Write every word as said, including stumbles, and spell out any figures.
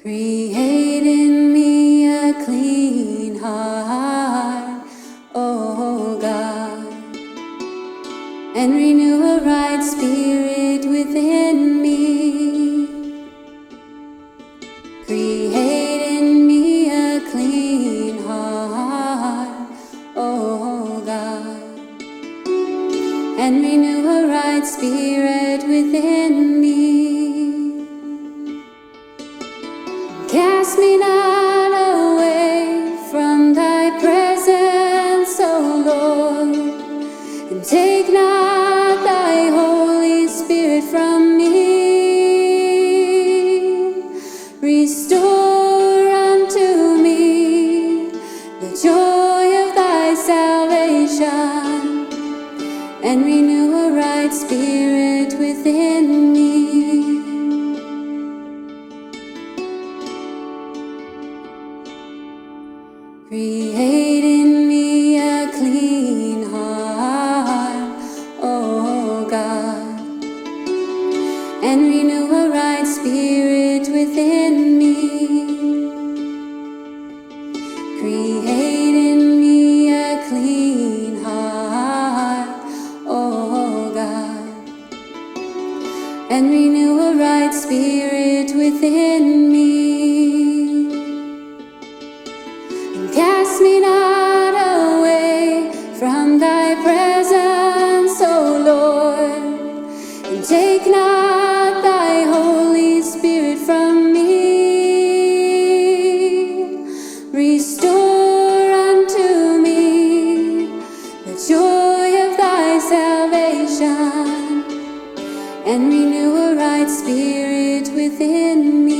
Create in me a clean heart, oh God, and renew a right spirit within me. Create in me a clean heart, oh God, and renew a right spirit within me. Cast me not away from thy presence, O Lord, and take not thy Holy Spirit from me. Restore unto me the joy of thy salvation, and renew a right spirit within me. Create in me a clean heart, oh God, and renew a right spirit within me. Create in me a clean heart, oh God, and renew a right spirit within me. Cast me not away from thy presence, O Lord, and take not thy Holy Spirit from me. Restore unto me the joy of thy salvation, and renew a right spirit within me.